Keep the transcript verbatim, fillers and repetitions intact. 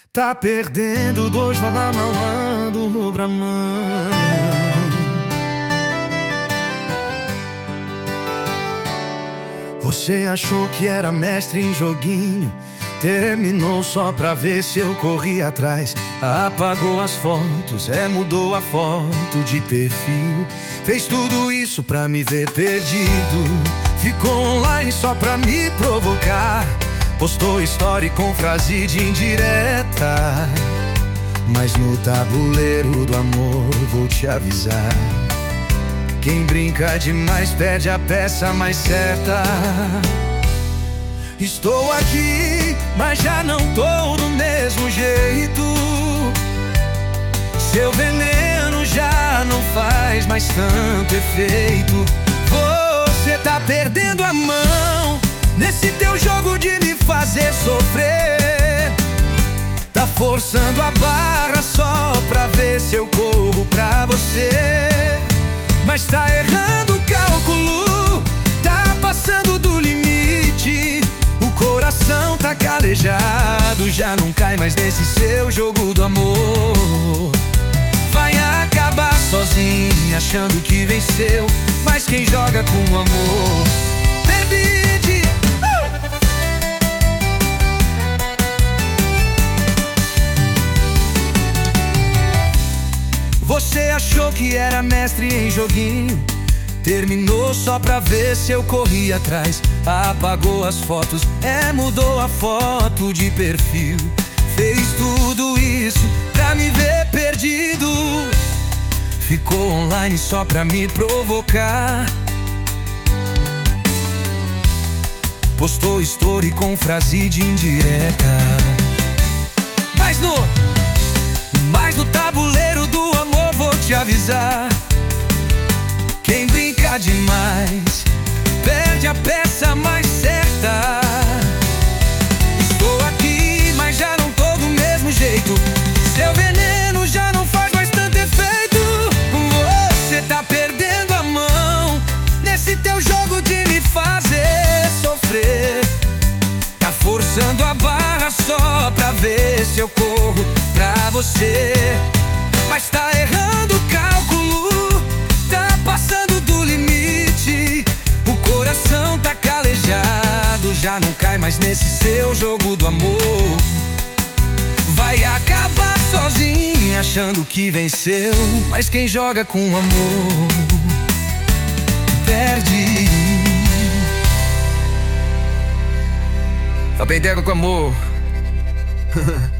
Tá perdendo dois, vai lá malando no Bramão. Você achou que era mestre em joguinho, terminou só pra ver se eu corri atrás. Apagou as fotos, é, mudou a foto de perfil. Fez tudo isso pra me ver perdido. Ficou online só pra me provocar. Postou story com frase de indireta. Mas no tabuleiro do amor vou te avisar: quem brinca demais perde a peça mais certa. Estou aqui, mas já não tô do mesmo jeito. Seu veneno já não faz mais tanto efeito. Você tá perdendo a mão nesse teu jogo de me fazer sofrer. Tá forçando a barra só pra ver se eu corro pra você. Mas tá errando o cálculo, tá passando do limite. O coração tá calejado, já não cai mais nesse seu jogo do amor. Vai acabar sozinho, achando que venceu. Mas quem joga com amor perde. Você achou que era mestre em joguinho, terminou só pra ver se eu corri atrás. Apagou as fotos, é, mudou a foto de perfil. Fez tudo isso pra me ver perdido. Ficou online só pra me provocar. Postou story com frase de indireta. Mas no, mas no tabuleiro do amor vou te avisar: quem brinca demais perde a peça mais certa. Estou aqui, mas já não tô do mesmo jeito. Seu veneno já não faz mais tanto efeito. Você tá perdendo a mão nesse teu jogo de me fazer sofrer. Tá forçando a barra só pra ver se eu corro pra você. Mas tá errando o cálculo, tá passando do limite. O coração tá calejado, já não cai mais nesse seu jogo do amor. Vai acabar sozinho, achando que venceu. Mas quem joga com amor perde. Tá bem com amor.